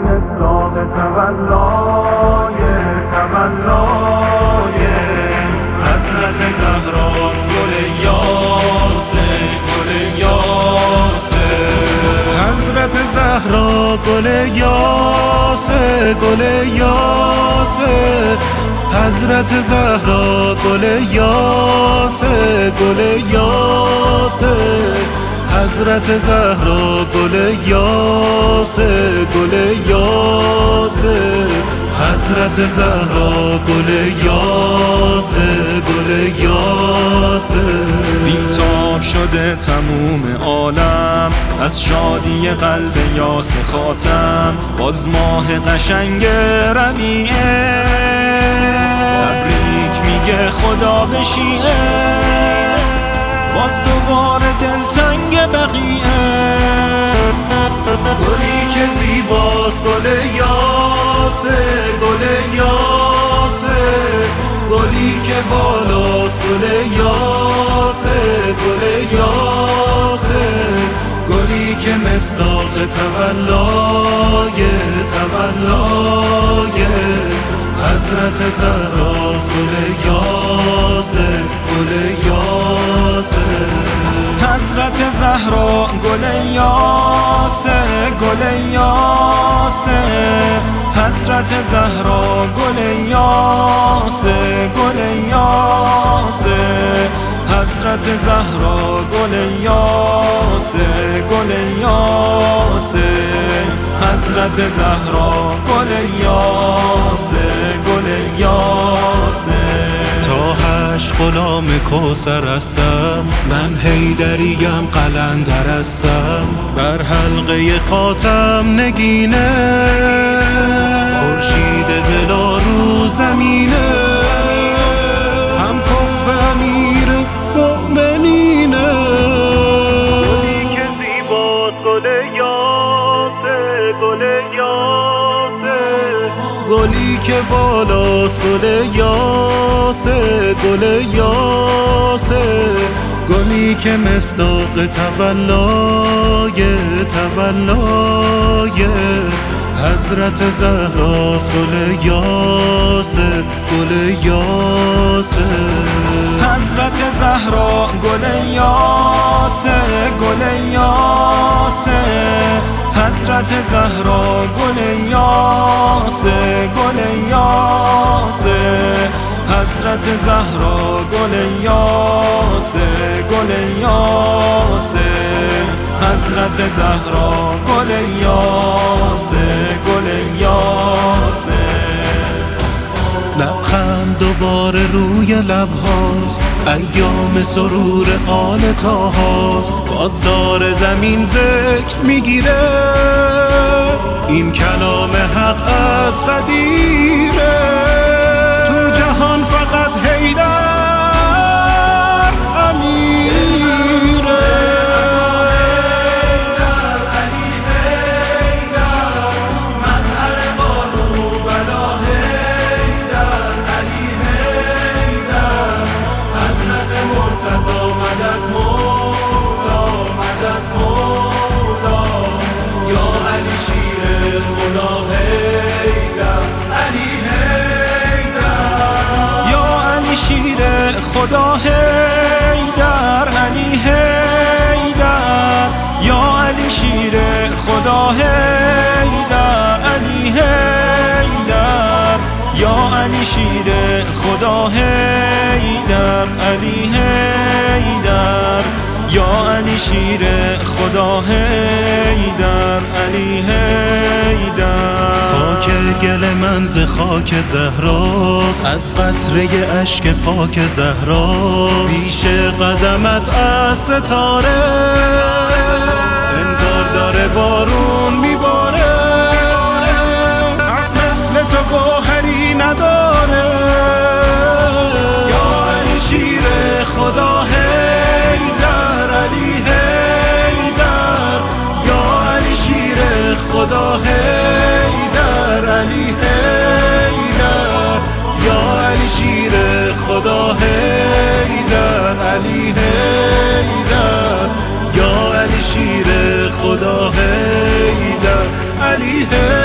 مصداق تولای حضرت زهراست، گل یاسه گل یاسه. حضرت زهرا گل یاسه گل یاسه. حضرت زهرا گل یاسه گل یاسه. حضرت زهرا گل یاسه گل یاسه. حضرت زهرا گل یاسه گل یاسه. بیتاب شده تموم عالم از شادی قلب یاسه خاتم، باز ماه قشنگ ربیعه تبریک میگه خدا به شیعه، باز دوباره دلتنگ بقیعه. گلی که زیباست گل یاسه گل یاسه. گلی که بالاست گل یاسه گل یاسه. گلی که مصداق تولای حضرت زهراست، گل یاسه گل یاسه. حضرت زهرا گل یاسه گل یاسه. حضرت زهرا گل یاسه گل یاسه. حضرت زهرا گل یاسه گل یاسه. حضرت زهرا گل یاسه گل یاسه. تا هشت غلام کوثر هستم، من حیدریم قلندر هستم. بر حلقه خاتم نگینه، خورشید بلا رو زمینه. هم کف امیر مؤمنینه. گلی که زیباست گل یاسه گل یاسه. گلی که بالاست گل یاسه گل یاسه. گلی که مصداق تولای حضرت زهراست، گل یاسه گل یاسه. حضرت زهرا گل یاسه گل یاسه. حضرت زهرا گل یاسه گل یاسه. حضرت زهرا گل یاسه گل یاسه. حضرت زهرا گل یاسه گل یاسه. لبخند دوباره روی لبهاست، ایام سرور آل طاهاست. بازدار زمین ذکر میگیره، این کلام حق از قدیره. تو جهان فقط حیدر امیره. خدا حیدر علی حیدر. یا علی شیر خدا حیدر علی حیدر. یا علی شیر خدا حیدر علی حیدر. یا علی شیر خدا حیدر علی حیدر. خاک گل من ز خاک زهراست، از قطره اشک پاک زهرا. پیش قدمت از ستاره، انگار داره بارون میباره. حق مثل تو گوهری نداره. یا علی شیر خدا حیدر علی حیدر. یا علی شیر خدا حیدر علی حیدر. یا علی شیر خدا حیدر علی حیدر. یا علی شیر خدا حیدر علی حیدر.